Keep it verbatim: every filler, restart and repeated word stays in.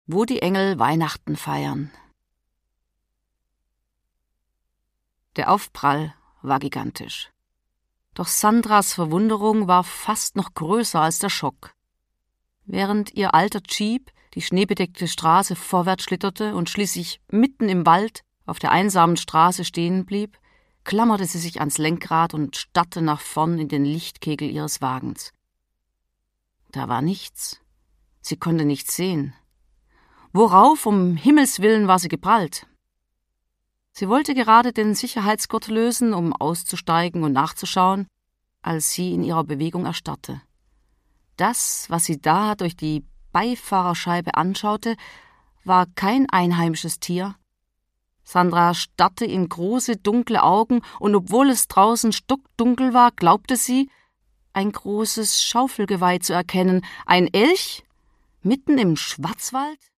wo die Engel Weihnachten feiern. Der Aufprall war gigantisch. Doch Sandras Verwunderung war fast noch größer als der Schock. Während ihr alter Jeep die schneebedeckte Straße vorwärts schlitterte und schließlich mitten im Wald auf der einsamen Straße stehen blieb, klammerte sie sich ans Lenkrad und starrte nach vorn in den Lichtkegel ihres Wagens. Da war nichts. Sie konnte nichts sehen. Worauf, um Himmels willen, war sie geprallt? Sie wollte gerade den Sicherheitsgurt lösen, um auszusteigen und nachzuschauen, als sie in ihrer Bewegung erstarrte. Das, was sie da durch die Beifahrerscheibe anschaute, war kein einheimisches Tier. Sandra starrte in große, dunkle Augen, und obwohl es draußen stockdunkel war, glaubte sie, ein großes Schaufelgeweih zu erkennen. Ein Elch? Mitten im Schwarzwald?